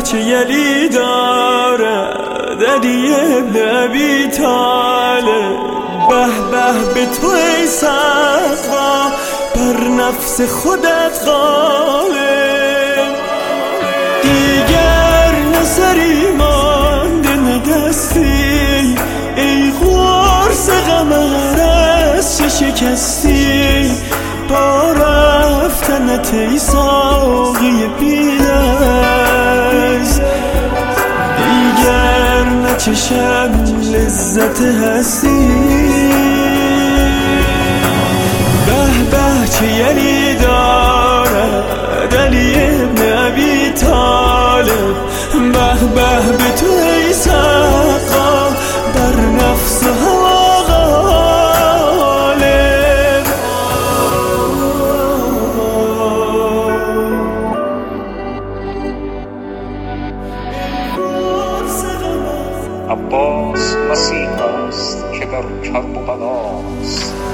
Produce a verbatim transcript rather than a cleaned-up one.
بهچه علی دارد، علی ابن ابی طالب. به به به تو ای سقا، بر نفس خودت غالب. دیگر نسری مانده ندستی، ای قرص غمر از چه شکستی. با رفتنت ای ساقی بی‌نظم، دیگر نچشم لذت هستی. به به چه علی دارد، علی ابن ابی طالب. به به به تو ای سقا، بر نفس هوا غالب. عباس مسیح است که در کرب و بلاست،